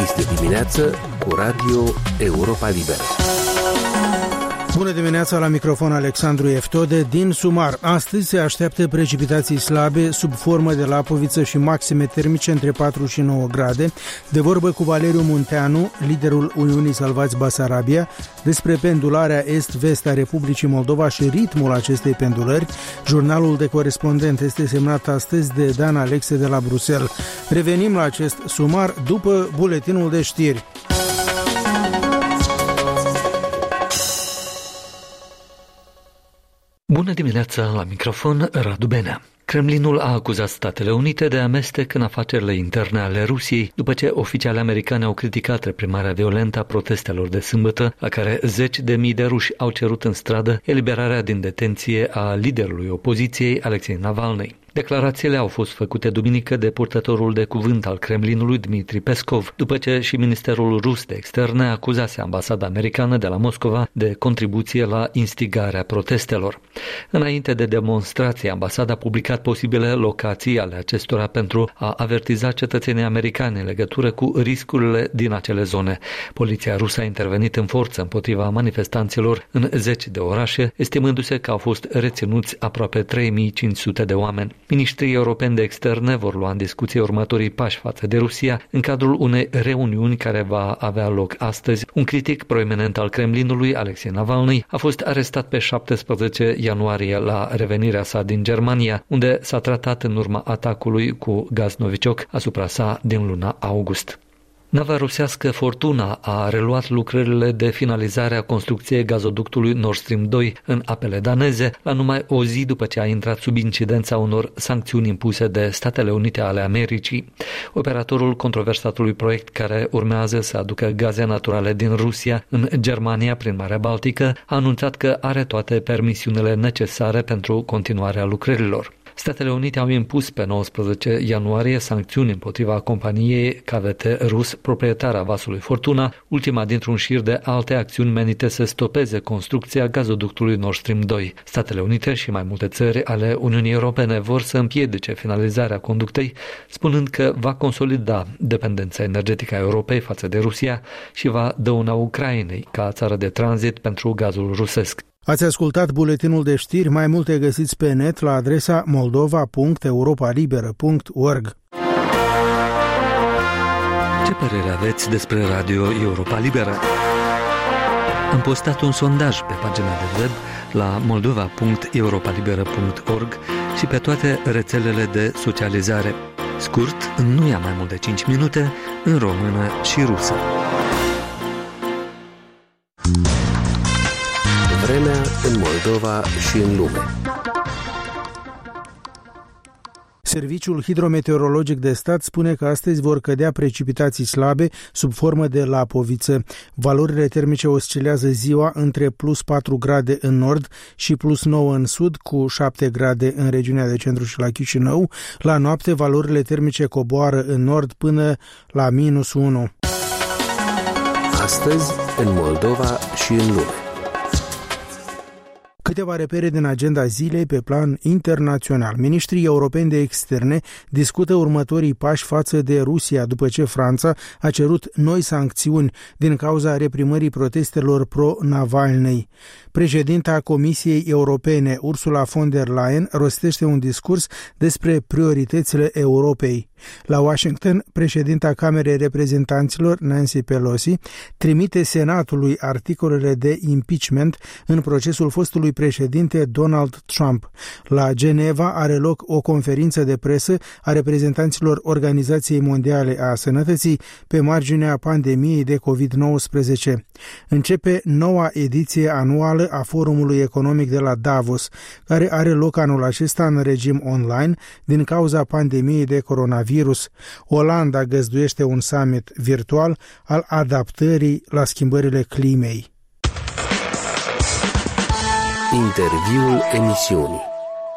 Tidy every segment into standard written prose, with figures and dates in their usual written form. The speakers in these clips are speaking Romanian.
Este dimineață cu Radio Europa Liberă. Bună dimineața, la microfon Alexandru Eftode. Din Sumar, astăzi se așteaptă precipitații slabe sub formă de lapoviță și maxime termice între 4 și 9 grade. De vorbă cu Valeriu Munteanu, liderul Uniunii Salvați Basarabia, despre pendularea est-vest a Republicii Moldova și ritmul acestei pendulări. Jurnalul de corespondent este semnat astăzi de Dan Alexe de la Bruxelles. Revenim la acest sumar după buletinul de știri. Bună dimineața, la microfon Radu Benea. Kremlinul a acuzat Statele Unite de amestec în afacerile interne ale Rusiei, după ce oficiali americani au criticat reprimarea violentă a protestelor de sâmbătă, la care 10.000 de ruși au cerut în stradă eliberarea din detenție a liderului opoziției, Alexei Navalny. Declarațiile au fost făcute duminică de purtătorul de cuvânt al Kremlinului, Dmitri Peskov, după ce și Ministerul Rus de Externe acuzase ambasada americană de la Moscova de contribuție la instigarea protestelor. Înainte de demonstrație, ambasada a publicat posibile locații ale acestora pentru a avertiza cetățenii americani în legătură cu riscurile din acele zone. Poliția rusă a intervenit în forță împotriva manifestanților în 10 de orașe, estimându-se că au fost reținuți aproape 3500 de oameni. Ministrii europeni de externe vor lua în discuție următorii pași față de Rusia în cadrul unei reuniuni care va avea loc astăzi. Un critic proeminent al Kremlinului, Alexei Navalny, a fost arestat pe 17 ianuarie la revenirea sa din Germania, unde s-a tratat în urma atacului cu gaz novicioc asupra sa din luna august. Nava rusească Fortuna a reluat lucrările de finalizare a construcției gazoductului Nord Stream 2 în apele daneze, la numai o zi după ce a intrat sub incidența unor sancțiuni impuse de Statele Unite ale Americii. Operatorul controversatului proiect, care urmează să aducă gaze naturale din Rusia în Germania prin Marea Baltică, a anunțat că are toate permisiunile necesare pentru continuarea lucrărilor. Statele Unite au impus pe 19 ianuarie sancțiuni împotriva companiei KVT rus, proprietară a vasului Fortuna, ultima dintr-un șir de alte acțiuni menite să stopeze construcția gazoductului Nord Stream 2. Statele Unite și mai multe țări ale Uniunii Europene vor să împiedice finalizarea conductei, spunând că va consolida dependența energetică a Europei față de Rusia și va dăuna Ucrainei ca țară de tranzit pentru gazul rusesc. Ați ascultat buletinul de știri, mai multe găsiți pe net la adresa moldova.europalibera.org. Ce părere aveți despre Radio Europa Liberă? Am postat un sondaj pe pagina de web la moldova.europalibera.org și pe toate rețelele de socializare. Scurt, nu ia mai mult de 5 minute, în română și rusă. Vremea în Moldova și în lume. Serviciul Hidrometeorologic de Stat spune că astăzi vor cădea precipitații slabe sub formă de lapoviță. Valorile termice oscilează ziua între plus 4 grade în nord și plus 9 în sud, cu 7 grade în regiunea de centru și la Chișinău. La noapte, valorile termice coboară în nord până la minus 1. Astăzi, în Moldova și în lume. Câteva repere din agenda zilei pe plan internațional. Ministrii europeni de externe discută următorii pași față de Rusia după ce Franța a cerut noi sancțiuni din cauza reprimării protestelor pro-Navalny. Președinta Comisiei Europene, Ursula von der Leyen, rostește un discurs despre prioritățile Europei. La Washington, președinta Camerei Reprezentanților, Nancy Pelosi, trimite Senatului articolele de impeachment în procesul fostului președinte Donald Trump. La Geneva are loc o conferință de presă a reprezentanților Organizației Mondiale a Sănătății pe marginea pandemiei de COVID-19. Începe noua ediție anuală a Forumului Economic de la Davos, care are loc anul acesta în regim online din cauza pandemiei de coronavirus. Olanda găzduiește un summit virtual al adaptării la schimbările climei. Interviul emisiunii.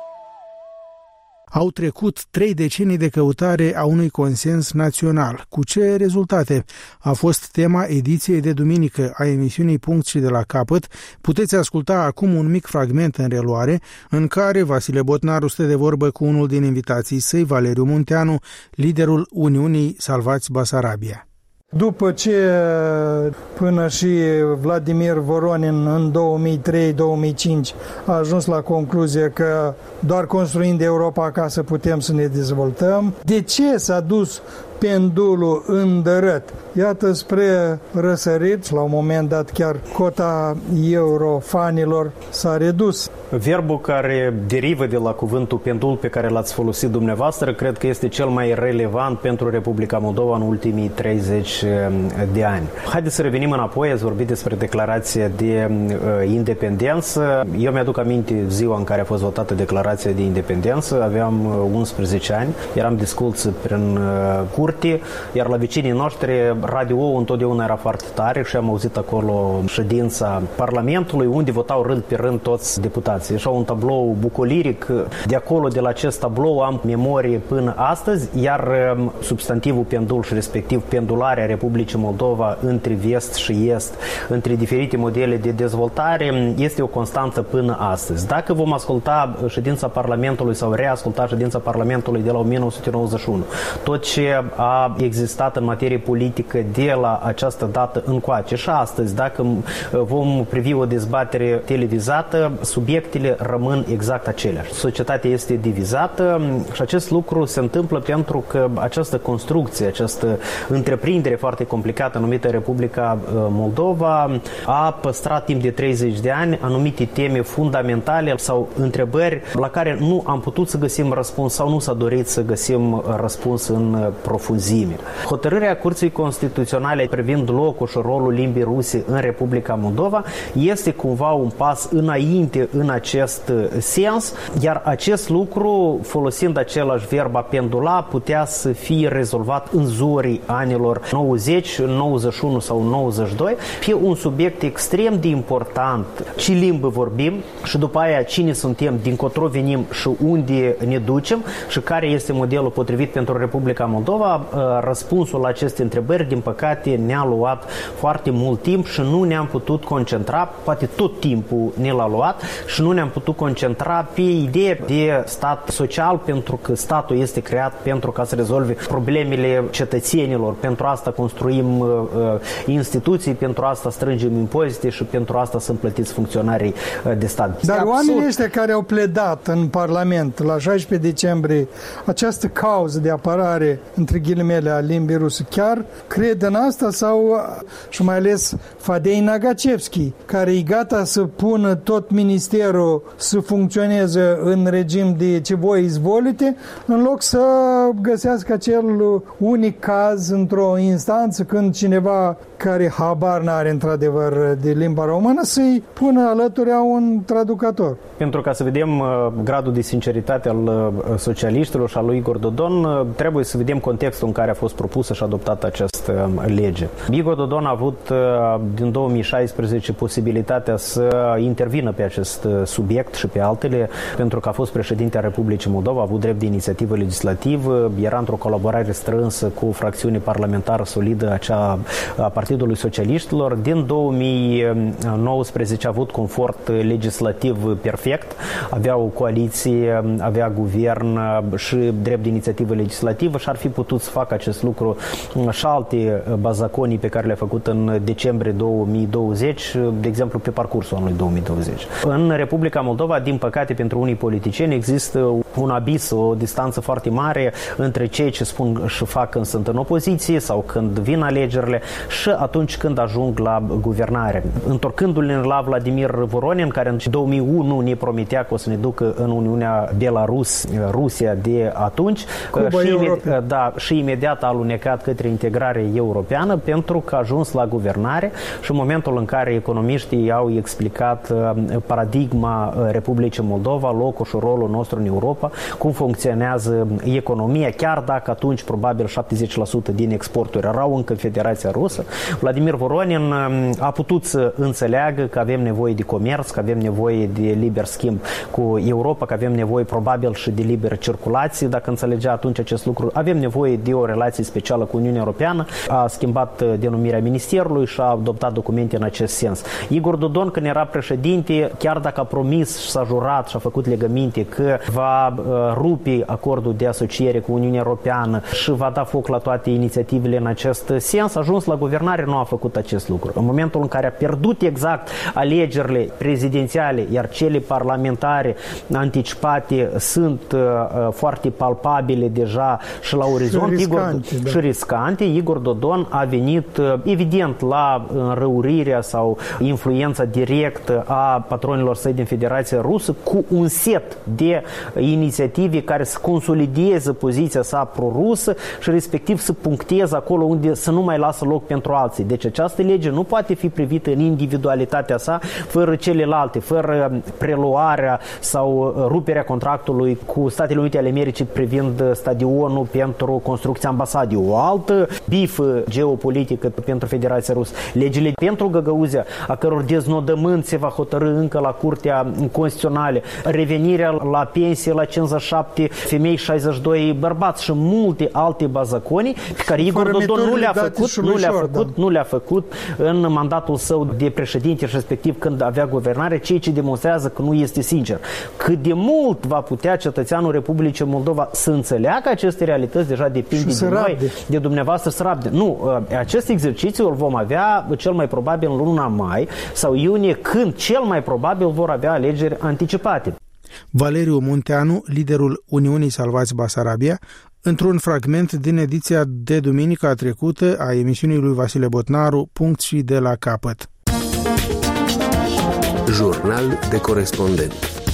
Au trecut 3 decenii de căutare a unui consens național. Cu ce rezultate? A fost tema ediției de duminică a emisiunii Punct și de la capăt. Puteți asculta acum un mic fragment în reluare, în care Vasile Botnaru stă de vorbă cu unul din invitații săi, Valeriu Munteanu, liderul Uniunii Salvați Basarabia. După ce până și Vladimir Voronin în 2003-2005 a ajuns la concluzie că doar construind Europa acasă putem să ne dezvoltăm, de ce s-a dus pendulul îndărât? Iată spre răsărit, la un moment dat chiar cota eurofanilor s-a redus. Verbul care derivă de la cuvântul pendul pe care l-ați folosit dumneavoastră, cred că este cel mai relevant pentru Republica Moldova în ultimii 30 de ani. Haideți să revenim înapoi, ați vorbit despre declarația de independență. Eu mi-aduc aminte ziua în care a fost votată declarația de independență, aveam 11 ani, eram discuți prin curte, iar la vecinii noștri radio-ul întotdeauna era foarte tare și am auzit acolo ședința Parlamentului, unde votau rând pe rând toți deputații. Așa un tablou bucoliric. De acolo, de la acest tablou, am memorie până astăzi, iar substantivul pendul și respectiv pendularea Republicii Moldova între vest și est, între diferite modele de dezvoltare, este o constantă până astăzi. Dacă vom asculta ședința Parlamentului sau reasculta ședința Parlamentului de la 1991, tot ce a existat în materie politică de la această dată încoace și astăzi, dacă vom privi o dezbatere televizată, subiectele rămân exact aceleași. Societatea este divizată și acest lucru se întâmplă pentru că această construcție, această întreprindere foarte complicată numită Republica Moldova a păstrat timp de 30 de ani anumite teme fundamentale sau întrebări la care nu am putut să găsim răspuns sau nu s-a dorit să găsim răspuns în profunzime. Hotărârea Curții Constituționale privind locul și rolul limbii ruse în Republica Moldova este cumva un pas înainte în acest sens, iar acest lucru, folosind același verb a pendula, putea să fie rezolvat în zorii anilor 90, 91 sau 92, pe un subiect extrem de important. Ce limbă vorbim și după aia cine suntem, dincotro venim și unde ne ducem și care este modelul potrivit pentru Republica Moldova. Răspunsul la aceste întrebări, din păcate, ne-a luat foarte mult timp și nu ne-am putut concentra, poate tot timpul ne l-a luat și nu ne-am putut concentra pe ideea de stat social, pentru că statul este creat pentru ca să rezolve problemele cetățenilor. Pentru asta construim instituții, pentru asta strângem impozite și pentru asta sunt plătiți funcționarii de stat. Dar oamenii ăștia care au pledat în Parlament la 16 decembrie această cauză de apărare, între ghilimele, a limbii ruse, chiar cred în asta sau, și mai ales Fadei Nagacevski, care e gata să pună tot ministerul să funcționeze în regim de ce voi izvolite, în loc să găsească acel unic caz într-o instanță când cineva care habar n-are într-adevăr de limba română să-i pună alături a un traducător. Pentru ca să vedem gradul de sinceritate al socialiștilor și al lui Igor Dodon, trebuie să vedem contextul în care a fost propusă și adoptată această lege. Igor Dodon a avut din 2016 posibilitatea să intervină pe acest subiect și pe altele, pentru că a fost președinte a Republicii Moldova, a avut drept de inițiativă legislativă, era într-o colaborare strânsă cu o fracțiune parlamentară solidă, acea a Partidului Socialiștilor. Din 2019 a avut confort legislativ perfect, avea o coaliție, avea guvern și drept de inițiativă legislativă și ar fi putut să facă acest lucru și alte bazaconii pe care le-a făcut în decembrie 2020, de exemplu pe parcursul anului 2020. În Republica Moldova, din păcate pentru unii politicieni, există un abis, o distanță foarte mare între cei ce spun și fac când sunt în opoziție sau când vin alegerile și atunci când ajung la guvernare. Întorcându-ne la Vladimir Voronin, care în 2001 ne promitea că o să ne ducă în Uniunea Belarus-Rusia de atunci, și imediat a alunecat către integrare europeană pentru că a ajuns la guvernare și în momentul în care economiștii au explicat paradigma Republicii Moldova, locul și rolul nostru în Europa, cum funcționează economia, chiar dacă atunci probabil 70% din exporturi erau încă în Federația Rusă, Vladimir Voronin a putut să înțeleagă că avem nevoie de comerț, că avem nevoie de liber schimb cu Europa, că avem nevoie probabil și de liberă circulație, dacă înțelegea atunci acest lucru. Avem nevoie de o relație specială cu Uniunea Europeană, a schimbat denumirea ministerului și a adoptat documente în acest sens. Igor Dodon, când era președinte, chiar dacă a promis și s-a jurat și a făcut legăminte că va va rupe acordul de asociere cu Uniunea Europeană și va da foc la toate inițiativele în acest sens. A ajuns la guvernare, nu a făcut acest lucru. În momentul în care a pierdut exact alegerile prezidențiale, iar cele parlamentare anticipate sunt foarte palpabile deja și la orizont și riscante, Igor Dodon a venit evident la înrăurirea sau influența directă a patronilor săi din Federația Rusă cu un set de inițiative care să consolideze poziția sa pro-rusă și respectiv să puncteze acolo unde să nu mai lasă loc pentru alții. Deci această lege nu poate fi privită în individualitatea sa fără celelalte, fără preluarea sau ruperea contractului cu Statele Unite ale Americii privind stadionul pentru construcția ambasadei. O altă bifă geopolitică pentru Federația Rusă. Legile pentru Găgăuzia, a căror deznodământ se va hotărî încă la Curtea Constituțională, revenirea la pensie la 57 femei, 62 bărbați și multe alte bazaconii pe care Igor Dodon nu le-a făcut în mandatul său de președinte, respectiv când avea guvernare, ceea ce demonstrează că nu este sincer. Cât de mult va putea cetățeanul Republicii Moldova să înțeleagă aceste realități, deja depinde de noi, de dumneavoastră să rabde. Nu, acest exercițiu îl vom avea cel mai probabil în luna mai sau iunie, când cel mai probabil vor avea alegeri anticipate. Valeriu Munteanu, liderul Uniunii Salvați Basarabia, într-un fragment din ediția de duminica trecută a emisiunii lui Vasile Botnaru, Punct și de la capăt. Jurnal de corespondent.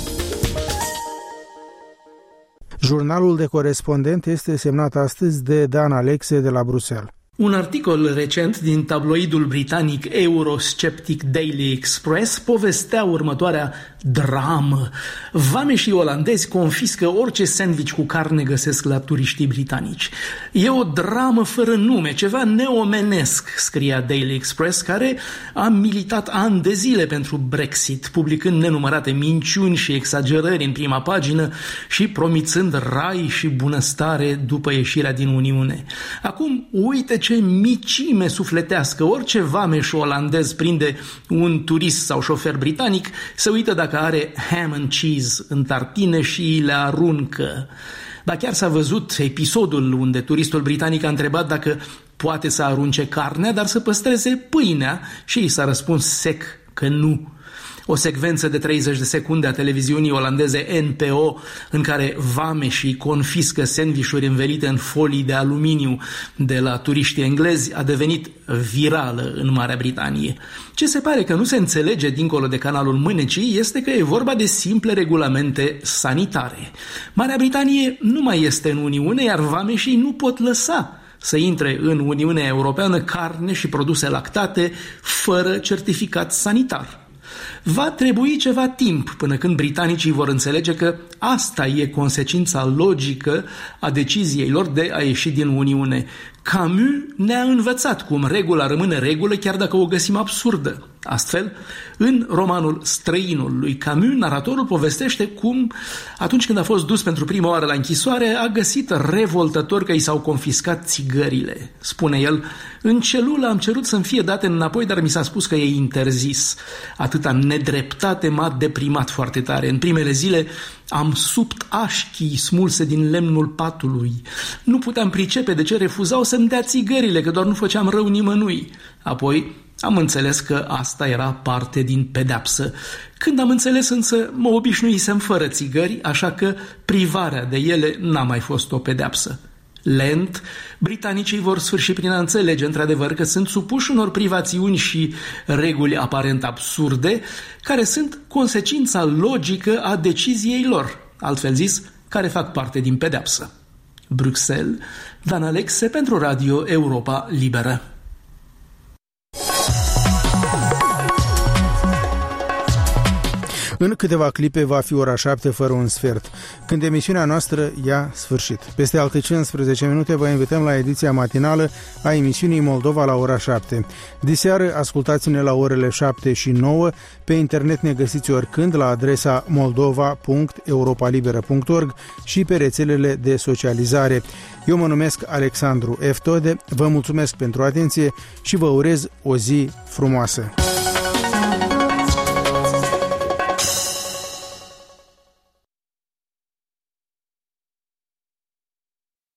Jurnalul de corespondent este semnat astăzi de Dan Alexe de la Bruxelles. Un articol recent din tabloidul britanic Eurosceptic Daily Express povestea următoarea dramă. Vameșii olandezi confiscă orice sandwich cu carne găsesc la turiștii britanici. E o dramă fără nume, ceva neomenesc, scria Daily Express, care a militat ani de zile pentru Brexit, publicând nenumărate minciuni și exagerări în prima pagină și promițând rai și bunăstare după ieșirea din Uniune. Acum, uite ce micime sufletească. Orice vameș olandez prinde un turist sau șofer britanic, se uită dacă are ham and cheese în tartine și le aruncă. Dar chiar s-a văzut episodul unde turistul britanic a întrebat dacă poate să arunce carnea, dar să păstreze pâinea, și i s-a răspuns sec că nu. O secvență de 30 de secunde a televiziunii olandeze NPO, în care vameșii confiscă sandvișuri învelite în folii de aluminiu de la turiștii englezi, a devenit virală în Marea Britanie. Ce se pare că nu se înțelege dincolo de canalul mânecii este că e vorba de simple regulamente sanitare. Marea Britanie nu mai este în Uniune, iar vameșii nu pot lăsa să intre în Uniunea Europeană carne și produse lactate fără certificat sanitar. Va trebui ceva timp până când britanicii vor înțelege că asta e consecința logică a deciziei lor de a ieși din Uniune. Camus ne-a învățat cum regula rămâne regulă chiar dacă o găsim absurdă. Astfel, în romanul Străinul lui Camus, naratorul povestește cum, atunci când a fost dus pentru prima oară la închisoare, a găsit revoltător că i s-au confiscat țigările. Spune el, în celulă am cerut să-mi fie date înapoi, dar mi s-a spus că e interzis. Atâta nedreptate m-a deprimat foarte tare. În primele zile am subt așchii smulse din lemnul patului. Nu puteam pricepe de ce refuzau să-mi dea țigările, că doar nu făceam rău nimănui. Apoi am înțeles că asta era parte din pedeapsă. Când am înțeles însă, mă obișnuisem fără țigări, așa că privarea de ele n-a mai fost o pedeapsă. Lent, britanicii vor sfârși prin a înțelege într-adevăr că sunt supuși unor privațiuni și reguli aparent absurde, care sunt consecința logică a deciziei lor, altfel zis, care fac parte din pedeapsă. Bruxelles, Dan Alexe pentru Radio Europa Liberă. În câteva clipe va fi ora 7 fără un sfert, când emisiunea noastră ia sfârșit. Peste alte 15 minute vă invităm la ediția matinală a emisiunii Moldova la ora 7. Diseară ascultați-ne la orele 7 și 9. Pe internet ne găsiți oricând la adresa moldova.europalibera.org și pe rețelele de socializare. Eu mă numesc Alexandru F. Tode, vă mulțumesc pentru atenție și vă urez o zi frumoasă.